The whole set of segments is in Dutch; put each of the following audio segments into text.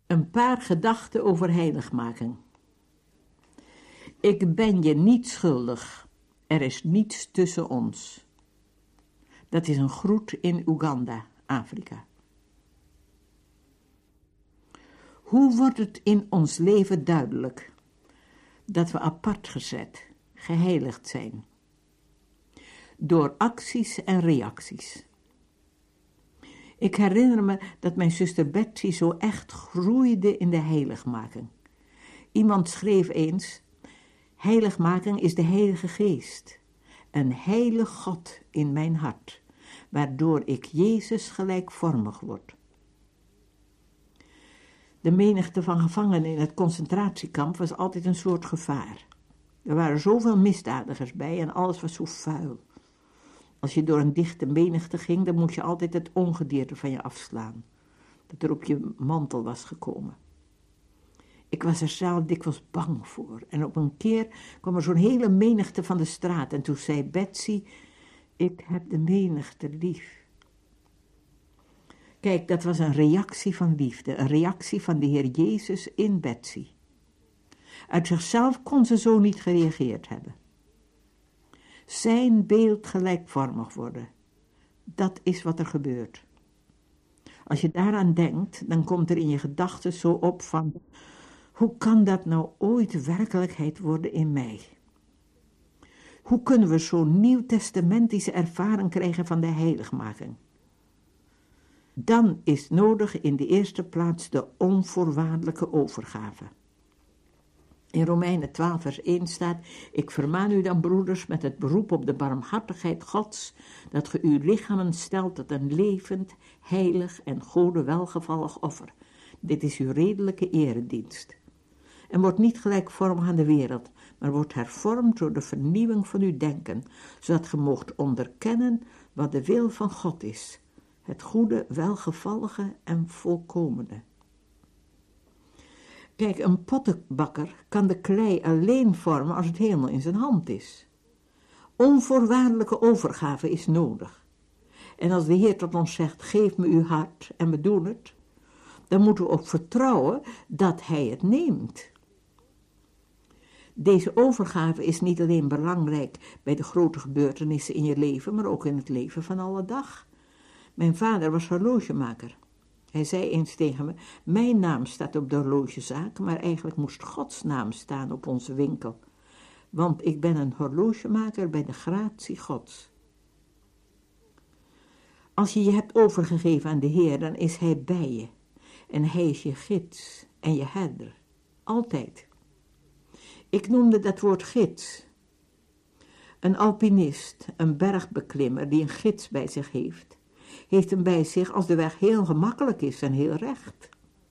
Een paar gedachten over heiligmaking. Ik ben je niet schuldig. Er is niets tussen ons. Dat is een groet in Oeganda, Afrika. Hoe wordt het in ons leven duidelijk dat we apart gezet, geheiligd zijn? Door acties en reacties. Ik herinner me dat mijn zuster Betsy zo echt groeide in de heiligmaking. Iemand schreef eens: heiligmaking is de Heilige Geest, een heilig God in mijn hart, waardoor ik Jezus gelijkvormig word. De menigte van gevangenen in het concentratiekamp was altijd een soort gevaar. Er waren zoveel misdadigers bij en alles was zo vuil. Als je door een dichte menigte ging, dan moest je altijd het ongedierte van je afslaan, dat er op je mantel was gekomen. Ik was er zelf dikwijls bang voor en op een keer kwam er zo'n hele menigte van de straat en toen zei Betsy: ik heb de menigte lief. Kijk, dat was een reactie van liefde, een reactie van de Heer Jezus in Betsy. Uit zichzelf kon ze zo niet gereageerd hebben. Zijn beeld gelijkvormig worden, dat is wat er gebeurt. Als je daaraan denkt, dan komt er in je gedachten zo op van: hoe kan dat nou ooit werkelijkheid worden in mij? Hoe kunnen we zo'n nieuwtestamentische ervaring krijgen van de heiligmaking? Dan is nodig in de eerste plaats de onvoorwaardelijke overgave. In Romeinen 12 vers 1 staat: ik vermaan u dan, broeders, met het beroep op de barmhartigheid Gods, dat ge uw lichamen stelt tot een levend, heilig en Gode welgevallig offer. Dit is uw redelijke eredienst. En wordt niet gelijkvormig aan de wereld, maar wordt hervormd door de vernieuwing van uw denken, zodat ge moogt onderkennen wat de wil van God is, het goede, welgevallige en volkomene. Kijk, een pottenbakker kan de klei alleen vormen als het helemaal in zijn hand is. Onvoorwaardelijke overgave is nodig. En als de Heer tot ons zegt: geef me uw hart, en we doen het, dan moeten we ook vertrouwen dat Hij het neemt. Deze overgave is niet alleen belangrijk bij de grote gebeurtenissen in je leven, maar ook in het leven van alle dag. Mijn vader was horlogemaker. Hij zei eens tegen me: mijn naam staat op de horlogezaak, maar eigenlijk moest Gods naam staan op onze winkel. Want ik ben een horlogemaker bij de gratie Gods. Als je je hebt overgegeven aan de Heer, dan is Hij bij je. En Hij is je gids en je herder. Altijd. Ik noemde dat woord gids. Een alpinist, een bergbeklimmer die een gids bij zich heeft hem bij zich als de weg heel gemakkelijk is en heel recht.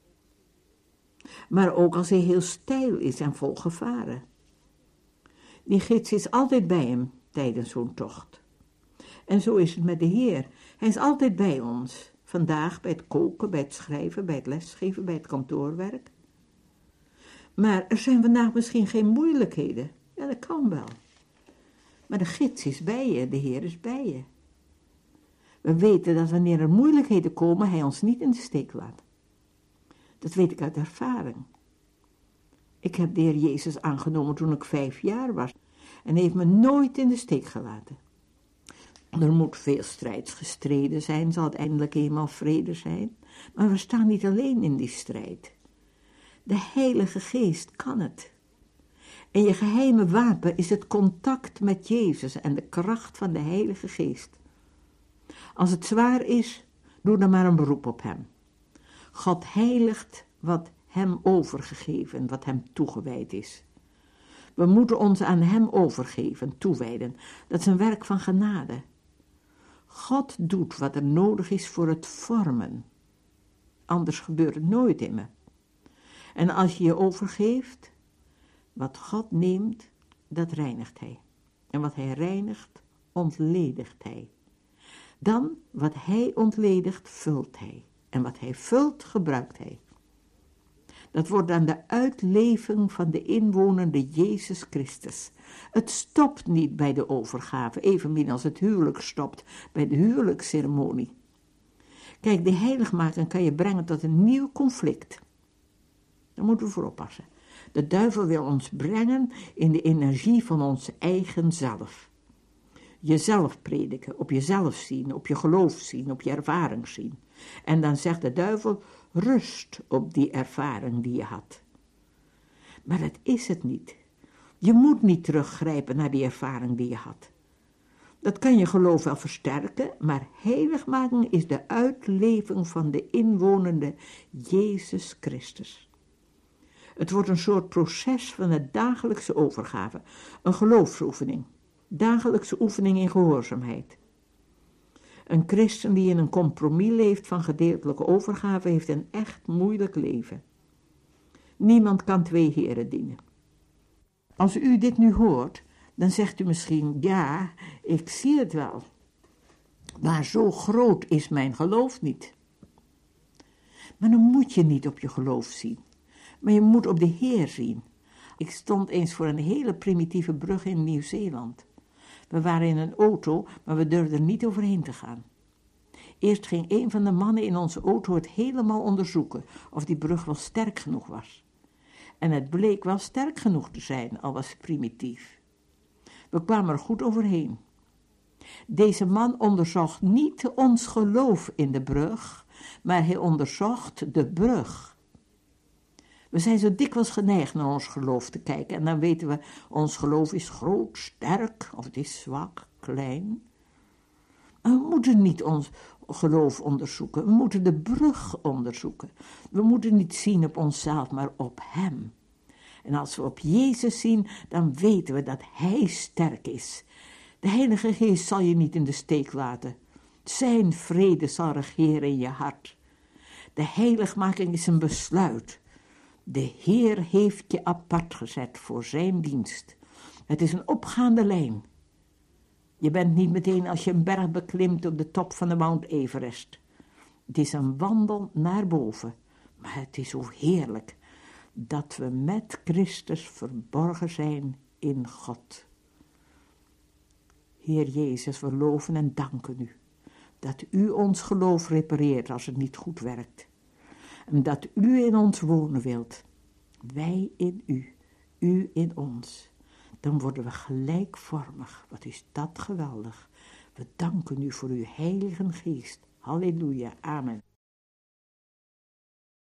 Maar ook als hij heel steil is en vol gevaren. Die gids is altijd bij hem tijdens zo'n tocht. En zo is het met de Heer. Hij is altijd bij ons. Vandaag bij het koken, bij het schrijven, bij het lesgeven, bij het kantoorwerk. Maar er zijn vandaag misschien geen moeilijkheden. Ja, dat kan wel. Maar de gids is bij je, de Heer is bij je. We weten dat wanneer er moeilijkheden komen, Hij ons niet in de steek laat. Dat weet ik uit ervaring. Ik heb de Heer Jezus aangenomen toen ik 5 jaar was en Hij heeft me nooit in de steek gelaten. Er moet veel strijds gestreden zijn, zal het eindelijk eenmaal vrede zijn, maar we staan niet alleen in die strijd. De Heilige Geest kan het. En je geheime wapen is het contact met Jezus en de kracht van de Heilige Geest. Als het zwaar is, doe dan maar een beroep op Hem. God heiligt wat Hem overgegeven, wat Hem toegewijd is. We moeten ons aan Hem overgeven, toewijden. Dat is een werk van genade. God doet wat er nodig is voor het vormen. Anders gebeurt het nooit in me. En als je je overgeeft, wat God neemt, dat reinigt Hij. En wat Hij reinigt, ontledigt Hij. Dan, wat Hij ontledigt, vult Hij. En wat Hij vult, gebruikt Hij. Dat wordt dan de uitleving van de inwonende Jezus Christus. Het stopt niet bij de overgave, evenmin als het huwelijk stopt bij de huwelijksceremonie. Kijk, de heiligmaking kan je brengen tot een nieuw conflict. Daar moeten we voor oppassen. De duivel wil ons brengen in de energie van ons eigen zelf. Jezelf prediken, op jezelf zien, op je geloof zien, op je ervaring zien. En dan zegt de duivel, rust op die ervaring die je had. Maar dat is het niet. Je moet niet teruggrijpen naar die ervaring die je had. Dat kan je geloof wel versterken, maar heiligmaking is de uitleving van de inwonende Jezus Christus. Het wordt een soort proces van de dagelijkse overgave, een geloofsoefening, dagelijkse oefening in gehoorzaamheid. Een christen die in een compromis leeft van gedeeltelijke overgave heeft een echt moeilijk leven. Niemand kan 2 heren dienen. Als u dit nu hoort, dan zegt u misschien, ja, ik zie het wel. Maar zo groot is mijn geloof niet. Maar dan moet je niet op je geloof zien. Maar je moet op de Heer zien. Ik stond eens voor een hele primitieve brug in Nieuw-Zeeland. We waren in een auto, maar we durfden er niet overheen te gaan. Eerst ging een van de mannen in onze auto het helemaal onderzoeken of die brug wel sterk genoeg was. En het bleek wel sterk genoeg te zijn, al was het primitief. We kwamen er goed overheen. Deze man onderzocht niet ons geloof in de brug, maar hij onderzocht de brug. We zijn zo dikwijls geneigd naar ons geloof te kijken en dan weten we, ons geloof is groot, sterk of het is zwak, klein. Maar we moeten niet ons geloof onderzoeken, we moeten de brug onderzoeken. We moeten niet zien op onszelf, maar op hem. En als we op Jezus zien, dan weten we dat Hij sterk is. De Heilige Geest zal je niet in de steek laten. Zijn vrede zal regeren in je hart. De heiligmaking is een besluit. De Heer heeft je apart gezet voor zijn dienst. Het is een opgaande lijn. Je bent niet meteen als je een berg beklimt op de top van de Mount Everest. Het is een wandel naar boven, maar het is zo heerlijk dat we met Christus verborgen zijn in God. Heer Jezus, we loven en danken u dat u ons geloof repareert als het niet goed werkt. En dat u in ons wonen wilt. Wij in u in ons. Dan worden we gelijkvormig. Wat is dat geweldig. We danken u voor uw Heilige Geest. Halleluja, amen.